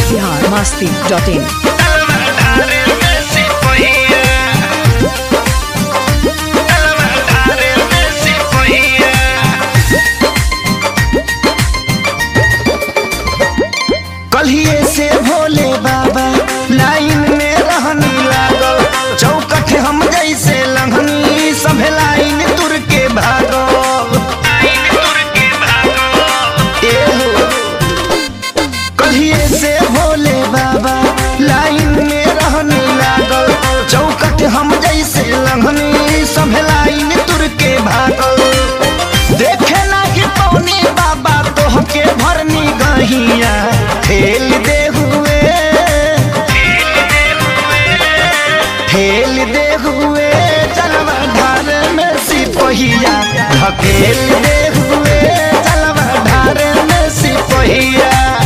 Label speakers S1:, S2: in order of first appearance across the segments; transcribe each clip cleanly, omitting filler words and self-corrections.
S1: biharmasti.in।
S2: कलिए से भोले बाबा लाइन में रहनी लागल, चौकठ हम जैसे लंघनी सब लाइन तुर के भागल। कलिए से भोले बाबा लाइन में रहनी लागल, चौकठ हम जैसे लंघनी सब लाइन तुर के भागल। देखे ना कि पौनी बाबा तोहके भरनी गहिया ठेल दे हुए चलवा ढार में सिपहिया, ढकेल दे हुए चलवा ढार में सिपहिया।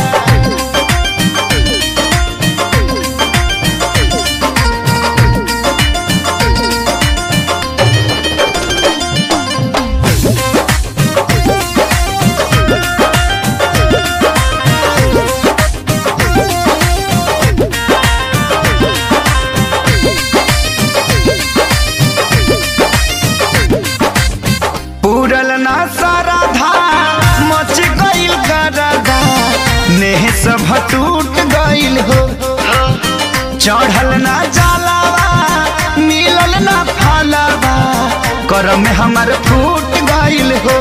S2: पूरल ना सारा धा मच गइल गरदा, नेह सब टूट गइल हो। चढ़ल ना जलावा मिलल ना फलावा, करम हमर फूट गइल हो।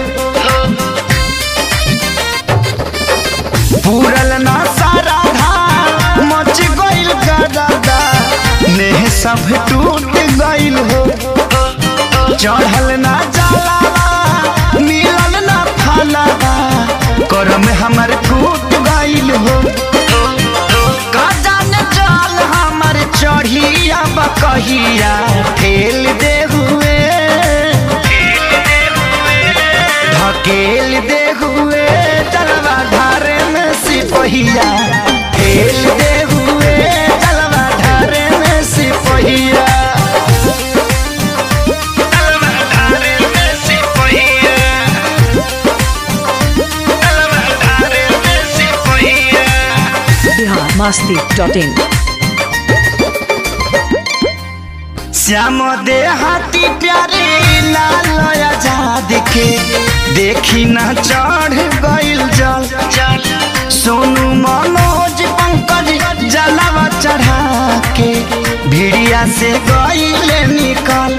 S2: पूरल ना सारा धा मच गइल गरदा, नेह सब टूट गइल हो। चढ़ल ना जलावा मिलल ना फलावा, करम हमर फूट गइल हो। का जाने जाल हमर चढ़िया बकहिया ठेल दे हुए, ढकेल दे हुए चलवा ढारे में सिपहिया, ठेल दे हुए चलवा ढारे में सिपहिया।
S1: biharmasti.in।
S2: श्याम देहाती प्यारे लाल आजाद के देखी न चढ़ गइल जल। सोनू मनोज पंकज जलवा चढ़ा के भिड़िया से गइल निकल।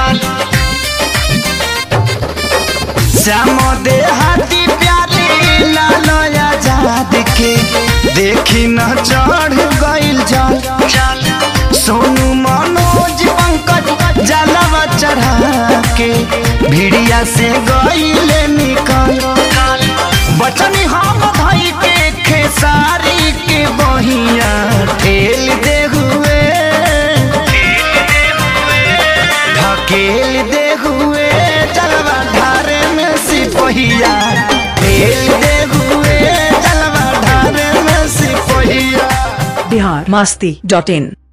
S2: श्याम देहाती प्यारे लाल आजाद के देखी न चढ़ गइल जल। सोनू मनोज पंकज जलवा चढ़ा के भिड़िया से गइल निकल। बचनी हम भाई के खेसारी के बहिया ठेल दे हुए, ढकेल दे हुए चलवा ढारे में सिपहिया, ठेल दे हुए चलवा ढारे में सिपहिया।
S1: biharmasti.in।